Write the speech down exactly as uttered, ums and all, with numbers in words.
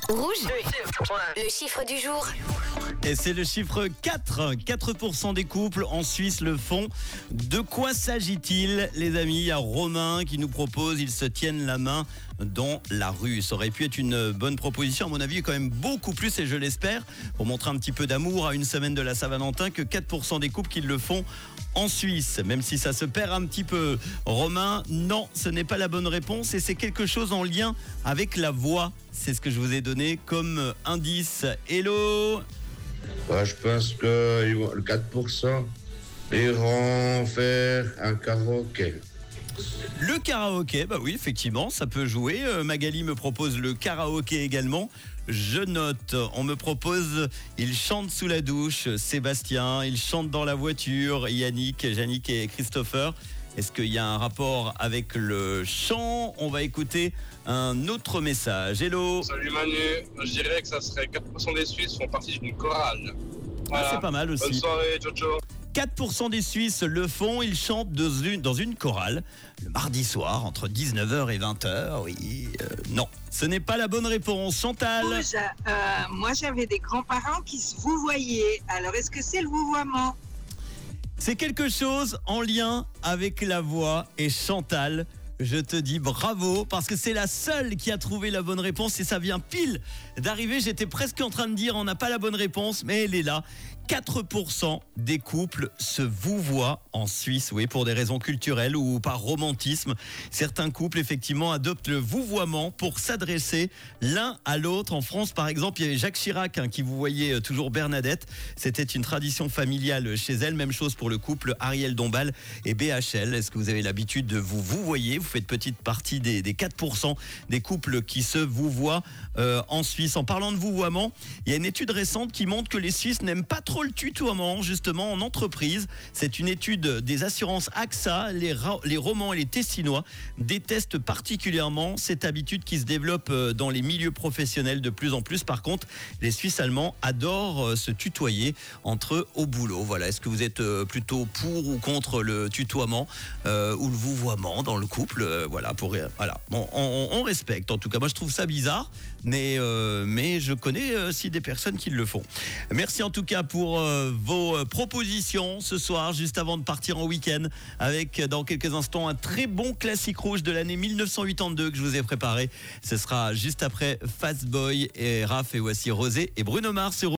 Rouge, le chiffre du jour. Et c'est le chiffre quatre. quatre pour cent des couples en Suisse le font. De quoi s'agit-il, les amis? Il y a Romain qui nous propose, ils se tiennent la main dans la rue. Ça aurait pu être une bonne proposition, à mon avis, quand même beaucoup plus, et je l'espère, pour montrer un petit peu d'amour à une semaine de la Saint-Valentin, que quatre pour cent des couples qui le font en Suisse, même si ça se perd un petit peu. Romain, non, ce n'est pas la bonne réponse, et c'est quelque chose en lien avec la voix. C'est ce que je vous ai donné comme indice. Hello. Bah, je pense que ils vont- le quatre pour cent iront faire un karaoké. Le karaoké, bah oui, effectivement, ça peut jouer. Euh, Magali me propose le karaoké également. Je note, on me propose, il chante sous la douche, Sébastien, il chante dans la voiture, Yannick, Yannick et Christopher. Est-ce qu'il y a un rapport avec le chant? On va écouter un autre message. Hello. Salut Manu, je dirais que ça serait quatre pour cent des Suisses font partie d'une chorale. Voilà. Ah, c'est pas mal aussi. Bonne soirée, ciao ciao. quatre pour cent des Suisses le font, ils chantent dans une, dans une chorale le mardi soir entre dix-neuf heures et vingt heures. Oui, euh, non, ce n'est pas la bonne réponse. Chantal. Rouge, euh, moi j'avais des grands-parents qui se vouvoyaient. Alors est-ce que c'est le vouvoiement? C'est quelque chose en lien avec la voix, et Chantal, je te dis bravo, parce que c'est la seule qui a trouvé la bonne réponse, et ça vient pile d'arriver. J'étais presque en train de dire on n'a pas la bonne réponse, mais elle est là. quatre pour cent des couples se vouvoient en Suisse, oui, pour des raisons culturelles ou par romantisme. Certains couples, effectivement, adoptent le vouvoiement pour s'adresser l'un à l'autre. En France, par exemple, il y avait Jacques Chirac hein, qui vouvoyait toujours Bernadette. C'était une tradition familiale chez elle. Même chose pour le couple Ariel Dombal et B H L. Est-ce que vous avez l'habitude de vous vouvoyer? Vous faites petite partie des, des quatre pour cent des couples qui se vouvoient euh, en Suisse. En parlant de vouvoiement, il y a une étude récente qui montre que les Suisses n'aiment pas trop le tutoiement, justement, en entreprise. C'est une étude des assurances A X A. Les, ra- les Romans et les Tessinois détestent particulièrement cette habitude qui se développe euh, dans les milieux professionnels de plus en plus. Par contre, les Suisses allemands adorent euh, se tutoyer entre eux au boulot. Voilà. Est-ce que vous êtes euh, plutôt pour ou contre le tutoiement euh, ou le vouvoiement dans le couple? Euh, Voilà. Pour euh, voilà. Bon, on, on respecte. En tout cas, moi, je trouve ça bizarre, mais euh, mais je connais aussi des personnes qui le font. Merci en tout cas pour euh, vos euh, propositions ce soir, juste avant de partir en week-end, avec euh, dans quelques instants un très bon classique rouge de l'année mille neuf cent quatre-vingt-deux que je vous ai préparé. Ce sera juste après Fastboy et Raph, et voici Rosé et Bruno Mars sur